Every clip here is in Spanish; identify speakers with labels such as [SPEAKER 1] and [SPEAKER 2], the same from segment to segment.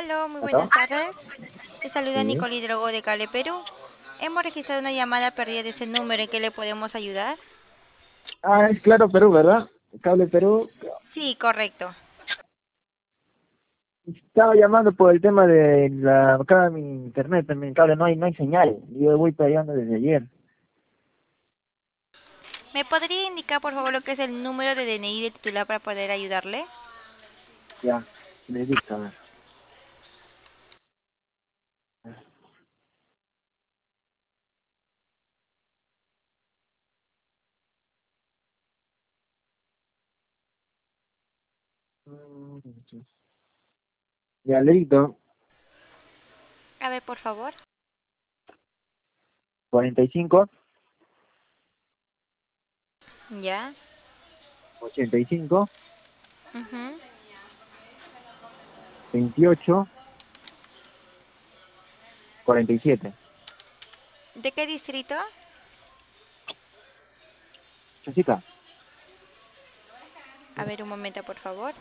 [SPEAKER 1] Aló, muy
[SPEAKER 2] ¿Aló?
[SPEAKER 1] buenas tardes. Le saluda
[SPEAKER 2] Sí.
[SPEAKER 1] Nicole Hidrogo de Cable Perú. Hemos registrado una llamada perdida de ese número. ¿En qué le podemos ayudar?
[SPEAKER 2] Ah, es Claro Perú, ¿verdad? Cable Perú.
[SPEAKER 1] Sí, correcto.
[SPEAKER 2] Estaba llamando por el tema de acá mi internet, en mi cable no hay señal. Yo voy peleando desde ayer.
[SPEAKER 1] ¿Me podría indicar, por favor, lo que es el número de DNI del titular para poder ayudarle?
[SPEAKER 2] Ya, le dicto, a ver. Ya, le dicto.
[SPEAKER 1] A ver, por favor.
[SPEAKER 2] 45,
[SPEAKER 1] Ya.
[SPEAKER 2] 85,
[SPEAKER 1] Ujú.
[SPEAKER 2] 28, 47.
[SPEAKER 1] ¿De qué distrito?
[SPEAKER 2] Chosica.
[SPEAKER 1] A ver, un momento, por favor.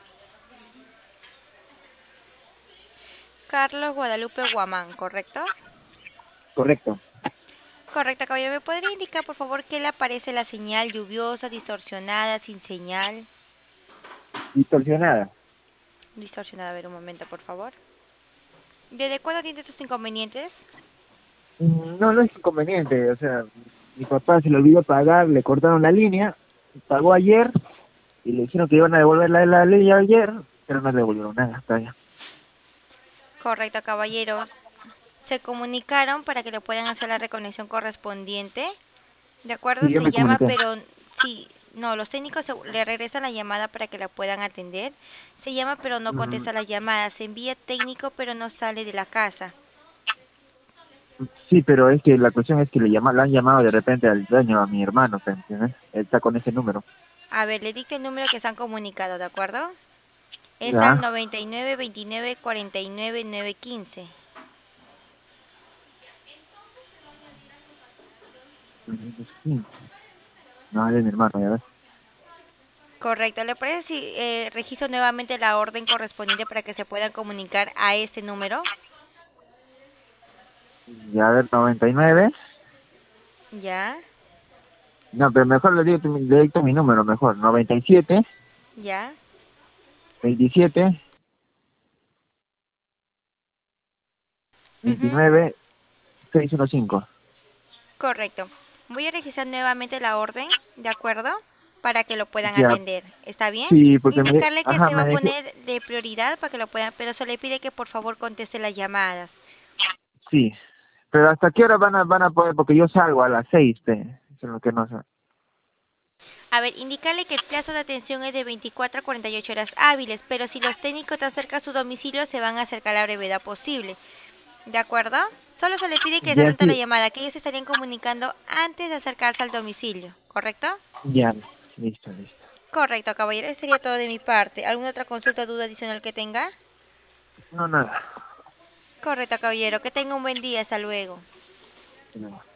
[SPEAKER 1] Carlos Guadalupe Guamán, ¿correcto?
[SPEAKER 2] Correcto.
[SPEAKER 1] Correcto, caballero. ¿Me podría indicar, por favor, qué le aparece la señal lluviosa, distorsionada, sin señal?
[SPEAKER 2] Distorsionada.
[SPEAKER 1] Distorsionada. A ver, un momento, por favor. ¿Desde cuándo tiene estos inconvenientes?
[SPEAKER 2] No es inconveniente. O sea, mi papá se le olvidó pagar, le cortaron la línea, pagó ayer y le dijeron que iban a devolver la línea ayer, pero no le devolvieron nada todavía.
[SPEAKER 1] Correcto, caballeros. Se comunicaron para que le puedan hacer la reconexión correspondiente. ¿De acuerdo?
[SPEAKER 2] Sí, yo
[SPEAKER 1] Se
[SPEAKER 2] me
[SPEAKER 1] llama,
[SPEAKER 2] comuniqué.
[SPEAKER 1] pero sí, no, los técnicos le regresan la llamada para que la puedan atender. Se llama, pero no
[SPEAKER 2] Mm,
[SPEAKER 1] contesta la llamada. Se envía técnico, pero no sale de la casa.
[SPEAKER 2] Sí, pero es que la cuestión es que le han llamado de repente al dueño, a mi hermano, ¿te entiendes? Él está con ese número.
[SPEAKER 1] A ver, le dicto el número que se han comunicado, ¿de acuerdo? Es al
[SPEAKER 2] Ya.
[SPEAKER 1] 99 29 49 915.
[SPEAKER 2] Sí. No, él es mi hermano, ya ves.
[SPEAKER 1] Correcto. ¿Le parece si registro nuevamente la orden correspondiente para que se puedan comunicar a este número?
[SPEAKER 2] Ya, a ver, 99.
[SPEAKER 1] Ya,
[SPEAKER 2] No, pero mejor le dicto mi número, mejor. 97,
[SPEAKER 1] ya.
[SPEAKER 2] 27,
[SPEAKER 1] Ujú.
[SPEAKER 2] 29, 615.
[SPEAKER 1] Correcto. Voy a registrar nuevamente la orden, ¿de acuerdo? Para que lo puedan
[SPEAKER 2] Ya,
[SPEAKER 1] atender. ¿Está bien?
[SPEAKER 2] sí, porque
[SPEAKER 1] Indicarle que
[SPEAKER 2] ajá,
[SPEAKER 1] se va
[SPEAKER 2] me
[SPEAKER 1] a
[SPEAKER 2] dije,
[SPEAKER 1] poner de prioridad para que lo puedan, pero se le pide que por favor conteste las llamadas.
[SPEAKER 2] sí. Pero ¿hasta qué hora van a poder? Porque yo salgo a las 6, eso es lo que no sé.
[SPEAKER 1] A ver, indicarle que el plazo de atención es de 24 a 48 horas hábiles, pero si los técnicos están cerca a su domicilio, se van a acercar a la brevedad posible. ¿De acuerdo? Solo se le pide que esté
[SPEAKER 2] Ya,
[SPEAKER 1] atento a la
[SPEAKER 2] sí,
[SPEAKER 1] llamada, que ellos se estarían comunicando antes de acercarse al domicilio. ¿Correcto?
[SPEAKER 2] ya, listo, listo.
[SPEAKER 1] Correcto, caballero. Eso sería todo de mi parte. ¿Alguna otra consulta o duda adicional que tenga?
[SPEAKER 2] No, nada.
[SPEAKER 1] Correcto, caballero. Que tenga un buen día. Hasta luego.
[SPEAKER 2] No.